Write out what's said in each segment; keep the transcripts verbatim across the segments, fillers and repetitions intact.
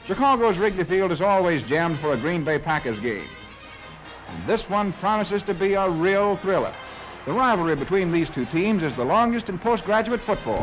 Chicago's Wrigley Field is always jammed for a Green Bay Packers game. And this one promises to be a real thriller. The rivalry between these two teams is the longest in postgraduate football.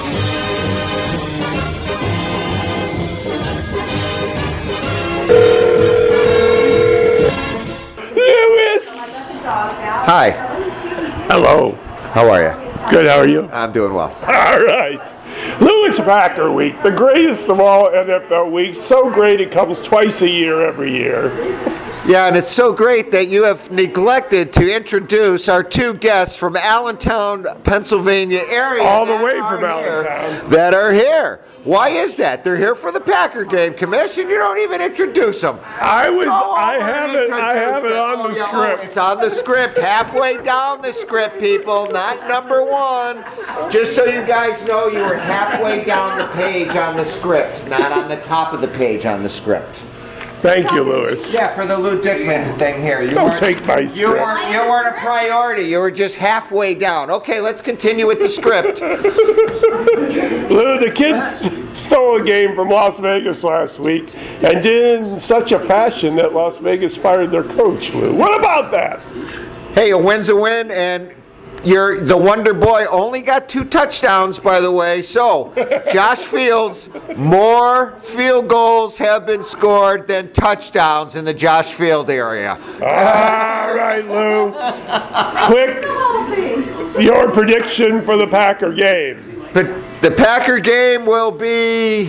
Lewis! Hi. Hello. How are you? Good, how are you? I'm doing well. All right. Lou, it's Packer Week, the greatest of all N F L weeks. So great it comes twice a year every year. Yeah, and it's so great that you have neglected to introduce our two guests from Allentown, Pennsylvania area. All the that way are from here- Allentown. That are here. Why is that? They're here for the Packer game, Commission. You don't even introduce them. I was, Go I over have and it, I introduce have it them. on Oh, the yeah, oh, script. It's on the script, halfway down the script, people, not number one. Just so you guys know, you were halfway down the page on the script, not on the top of the page on the script. Thank you, Lewis. Yeah, for the Lou Dickman thing here. You Don't weren't- take my You script. weren't, you weren't a priority. You were just halfway down. Okay, let's continue with the script. Lou, the kids stole a game from Las Vegas last week and did it in such a fashion that Las Vegas fired their coach, Lou. What about that? Hey, a win's a win, and you're, the Wonder Boy only got two touchdowns, by the way. So, Josh Fields, more field goals have been scored than touchdowns in the Josh Field area. All right, Lou. Quick, your prediction for the Packer game. But the Packer game will be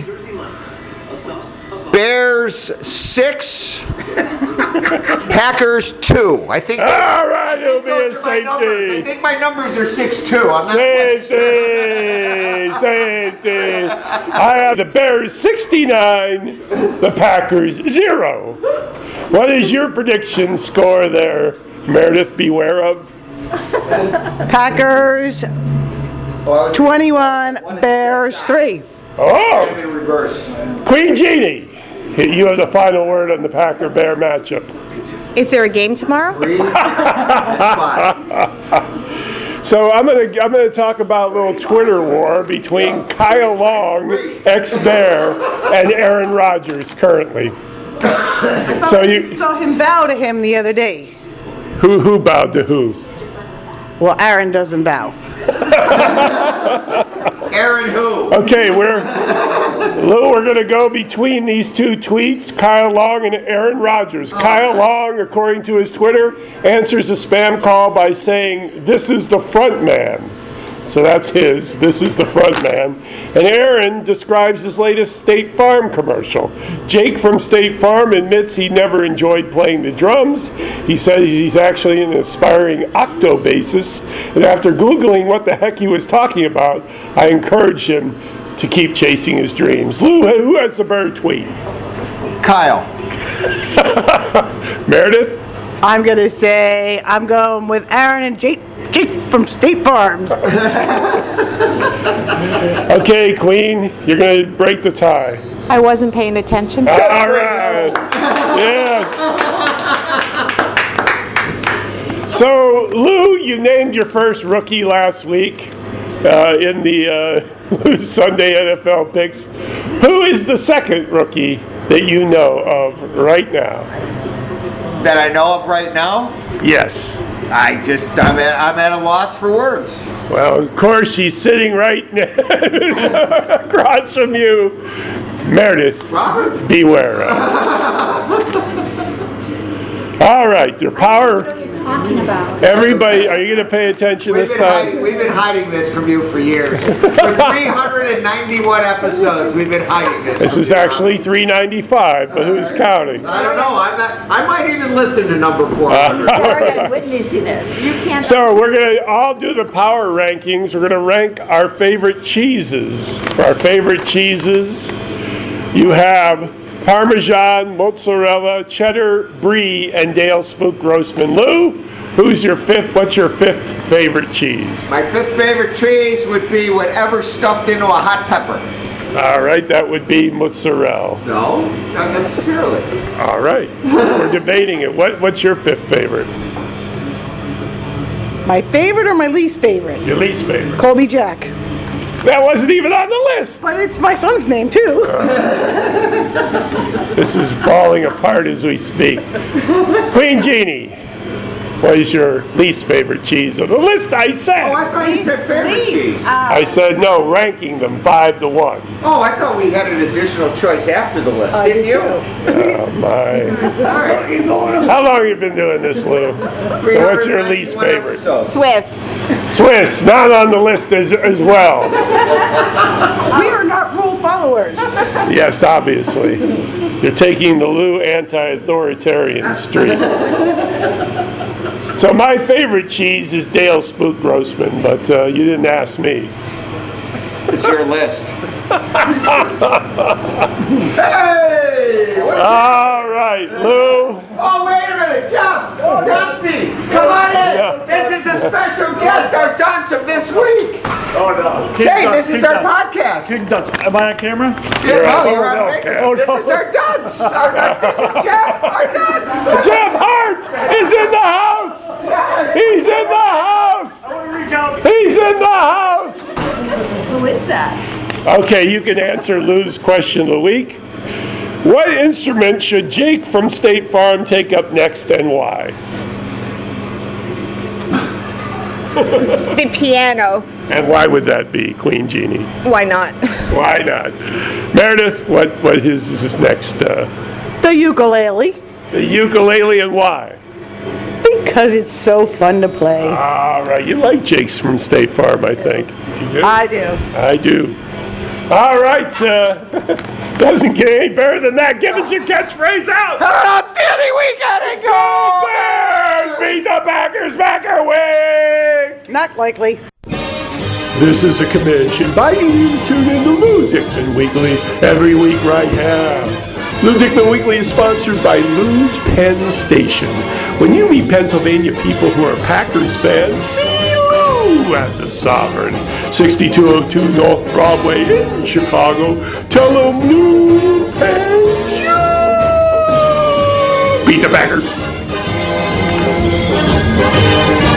Bears six, Packers two. I think. All right, it'll be a Those are my numbers. I safety. think my numbers are six two. I'm not Safety, safety. I have the Bears sixty-nine, the Packers zero. What is your prediction score there, Meredith? Beware of. Packers twenty-one, Bears three. Oh, in reverse. Queen Jeannie, you have the final word on the Packer-Bear matchup. Is there a game tomorrow? Three, five. So I'm gonna I'm gonna talk about a little Twitter war between Kyle Long, ex-Bear, and Aaron Rodgers currently. So you Saw him bow to him the other day. who who bowed to who? Well, Aaron doesn't bow. Aaron who? Okay, we're Lou, we're gonna go between these two tweets, Kyle Long and Aaron Rodgers. Kyle Long, according to his Twitter, answers a spam call by saying, "This is the front man." So that's his, this is the front man. And Aaron describes his latest State Farm commercial. Jake from State Farm admits he never enjoyed playing the drums. He says he's actually an aspiring octobassist. And after Googling what the heck he was talking about, I encouraged him to keep chasing his dreams. Lou, who has the bird tweet? Kyle. Meredith? I'm going to say I'm going with Aaron and Jake, Jake from State Farms. Okay, Queen, you're going to break the tie. I wasn't paying attention. All right. Yes. So, Lou, you named your first rookie last week uh, in the uh, Lou's Sunday N F L picks. Who is the second rookie that you know of right now? That I know of right now? Yes. I just, I'm at, I'm at a loss for words. Well, of course, she's sitting right across from you. Meredith, Robert? beware of. All right, your power. Everybody, are you going to pay attention We've this been, hiding, time? we've been hiding this from you for years. For three hundred ninety-one episodes, we've been hiding this. This from is you. actually three ninety-five, but who's counting? I don't know. I'm not, I might even listen to number four. I'm witnessing it. You can't. So we're going to all do the power rankings. We're going to rank our favorite cheeses. For our favorite cheeses, you have Parmesan, mozzarella, cheddar, brie, and Dale Spook Grossman. Lou, who's your fifth? What's your fifth favorite cheese? My fifth favorite cheese would be whatever stuffed into a hot pepper. All right, that would be mozzarella. No, not necessarily. All right, we're debating it. What, what's your fifth favorite? My favorite or my least favorite? Your least favorite? Colby Jack. That wasn't even on the list. But it's my son's name, too. This is falling apart as we speak. Queen Jeannie, what is your least favorite cheese on the list? I said. Oh, I thought you said favorite cheese. I said no, ranking them five to one. Oh, I thought we had an additional choice after the list, didn't you? Oh my! All right. How long have you been doing this, Lou? So what's your least favorite? Swiss. Swiss, not on the list as, as well. We are not rule followers. Yes, obviously. You're taking the Lou anti-authoritarian street. So my favorite cheese is Dale Spook Grossman, but uh, you didn't ask me. It's your list. Hey! What All right, Lou. Oh, wait a minute, Jeff! Duncy, come on in! Yeah. This is a special guest, our dunce of this week! Oh no. Say, this is our podcast! King Dunce. Am I on camera? Yeah, no, on- you're oh, on no, video. okay. Oh, This no. is our dunce! Our dun- This is Jeff, our dunce! Jeff Hart is in the house. Yes. He's in the house. I want to recount. He's in the house. Who is that? Okay, you can answer Lou's question of the week. What instrument should Jake from State Farm take up next and why? The piano. And why would that be, Queen Jeannie? Why not? Why not? Meredith, what, what is this next? Uh, The ukulele, the ukulele and why? because it's so fun to play. All right, you like Jake's from State Farm, I think. You do? I do. I do. All right, uh, doesn't get any better than that. Give us your catchphrase out. Have an outstanding weekend and go! Bears beat the Packers back our way. Not likely. This is a commission inviting you to tune in to Lou Dickman Weekly every week right now. Lou Dickman Weekly is sponsored by Lou's Penn Station. When you meet Pennsylvania people who are Packers fans, see Lou at the Sovereign, sixty-two oh two North Broadway in Chicago. Tell them Lou Penn you beat the Packers.